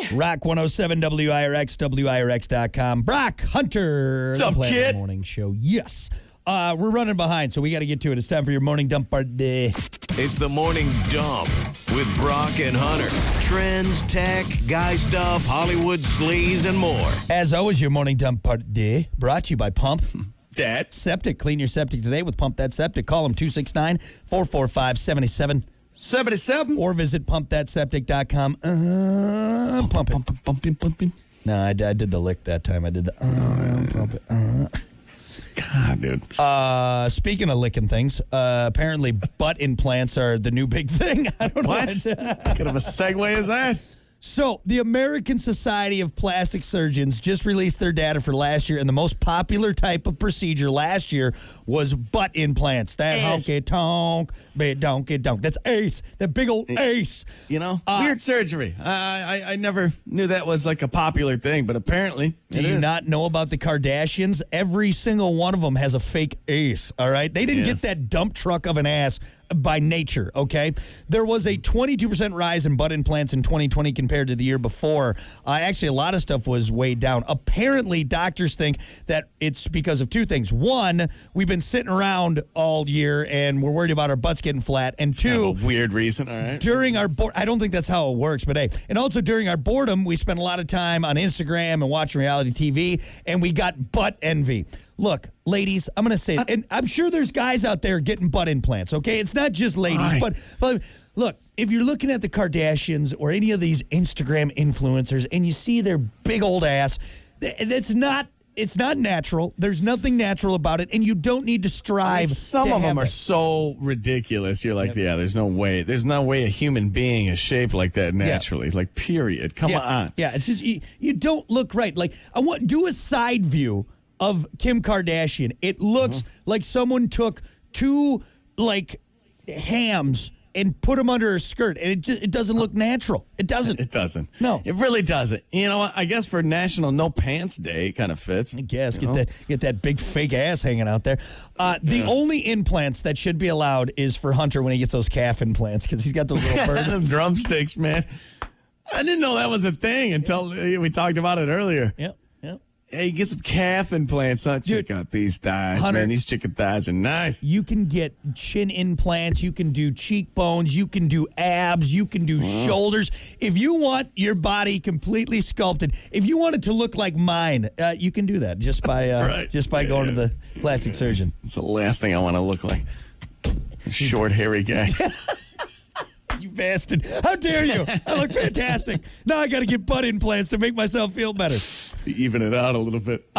Rock 107 WIRX, WIRX.com. Brock Hunter. What's up, Planet kid? Morning Show. Yes. We're running behind, so we got to get to it. It's time for your morning dump party. It's the Morning Dump with Brock and Hunter. Trends, tech, guy stuff, Hollywood sleaze, and more. As always, your morning dump party brought to you by Pump That Septic. Clean your septic today with Pump That Septic. Call them 269-445-77. 77. Or visit pumpthatseptic.com. Pump it. Pumping. No, I did the lick that time. I did the pump it. God, dude. Speaking of licking things, apparently butt implants are the new big thing. I don't know. What kind of a segue is that? So, the American Society of Plastic Surgeons just released their data for last year, and the most popular type of procedure last year was butt implants. That honky-tonk, donk. That's ACE, that big old ACE. You know, weird surgery. I never knew that was like a popular thing, but apparently Do you not know about the Kardashians? Every single one of them has a fake ace, all right? They didn't get that dump truck of an ass by nature, okay? There was a 22% rise in butt implants in 2020 compared to the year before. Actually, a lot of stuff was way down. Apparently, doctors think that it's because of two things. One, we've been sitting around all year and we're worried about our butts getting flat. And two, kind of a weird reason, all right? during our I don't think that's how it works, but hey. And also during our boredom, we spent a lot of time on Instagram and watching reality TV, and we got butt envy. Look, ladies, I'm going to say, and I'm sure there's guys out there getting butt implants, okay? It's not just ladies, but look, if you're looking at the Kardashians or any of these Instagram influencers and you see their big old ass, it's not natural. There's nothing natural about it, and you don't need to strive. Some to of them have are it. so ridiculous. You're like, yeah, there's no way. There's no way a human being is shaped like that naturally. Like, period. Come on. Yeah, it's just, you don't look right. Like, do a side view of Kim Kardashian. It looks like someone took two, like, hams and put them under her skirt, and it doesn't look natural. It doesn't. It doesn't. No. It really doesn't. You know what? I guess for National No Pants Day, it kind of fits. I guess. You Get that big fake ass hanging out there. The only implants that should be allowed is for Hunter when he gets those calf implants, because he's got those little birds. Them drumsticks, man. I didn't know that was a thing until we talked about it earlier. Yep. Hey, get some calf implants. Huh? Check out these thighs, Hunter, man. These chicken thighs are nice. You can get chin implants. You can do cheekbones. You can do abs. You can do shoulders. If you want your body completely sculpted, if you want it to look like mine, you can do that just by going to the plastic surgeon. It's the last thing I want to look like. A short, hairy guy. You bastard. How dare you? I look fantastic. Now I got to get butt implants to make myself feel better. Even it out a little bit.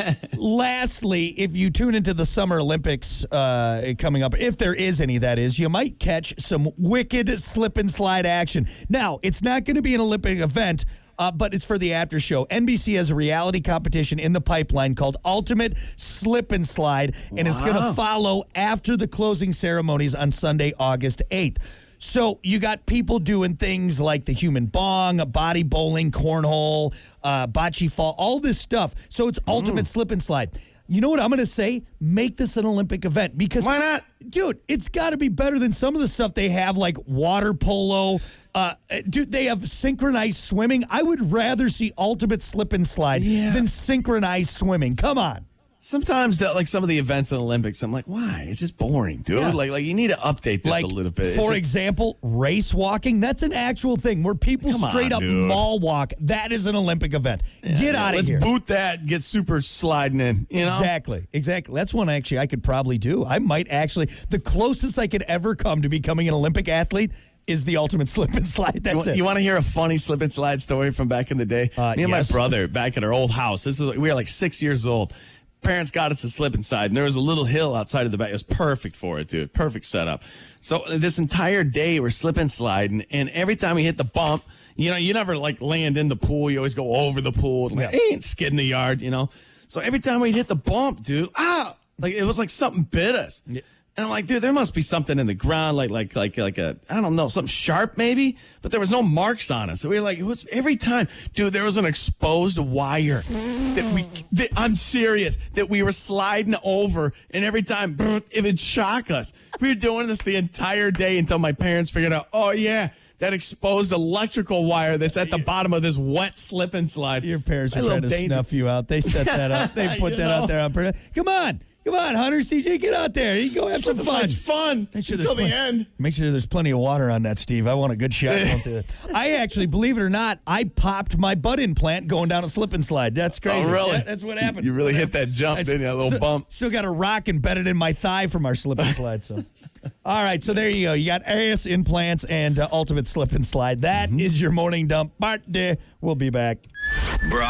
Lastly, if you tune into the Summer Olympics coming up, if there is any, that is, you might catch some wicked slip and slide action. Now, it's not going to be an Olympic event, but it's for the after show. NBC has a reality competition in the pipeline called Ultimate Slip and Slide, and it's going to follow after the closing ceremonies on Sunday, August 8th. So you got people doing things like the human bong, body bowling, cornhole, bocce fall, all this stuff. So it's ultimate slip and slide. You know what I'm going to say? Make this an Olympic event, because why not? Dude, it's got to be better than some of the stuff they have, like water polo. Dude, they have synchronized swimming. I would rather see ultimate slip and slide than synchronized swimming. Come on. Sometimes, like some of the events in the Olympics, I'm like, why? It's just boring, dude. Yeah. Like you need to update this a little bit. For example, race walking. That's an actual thing where people straight up mall walk. That is an Olympic event. Get out of here. Let's boot that. Get super sliding in. You know? Exactly. That's one actually I could probably do. I might actually. The closest I could ever come to becoming an Olympic athlete is the ultimate slip and slide. That's it. You want to hear a funny slip and slide story from back in the day? Me and my brother back at our old house. We were like 6 years old. Parents got us a slip and slide, and there was a little hill outside of the back. It was perfect for it, dude. Perfect setup. So this entire day we're slip and sliding, and every time we hit the bump, you know, you never like land in the pool. You always go over the pool. Like, ain't skid in the yard, you know. So every time we hit the bump, dude, like it was like something bit us. Yeah. And I'm like, dude, there must be something in the ground, like a, I don't know, something sharp maybe, but there was no marks on it. So we were like, it was every time, dude, there was an exposed wire I'm serious, that we were sliding over, and every time it would shock us. We were doing this the entire day until my parents figured out, oh yeah, that exposed electrical wire that's at the bottom of this wet slip and slide. Your parents are trying to snuff you out. They set that up. They put that out there on purpose. Come on, Hunter, CJ, get out there. You go have some fun. It's fun until the end. Make sure there's plenty of water on that, Steve. I want a good shot. I actually, believe it or not, I popped my butt implant going down a slip and slide. That's crazy. Oh, really? Yeah, that's what happened. You really hit that jump, didn't you? A little bump. Still got a rock embedded in my thigh from our slip and slide. So, all right. So there you go. You got ass implants and ultimate slip and slide. That is your morning dump. Bart, we'll be back.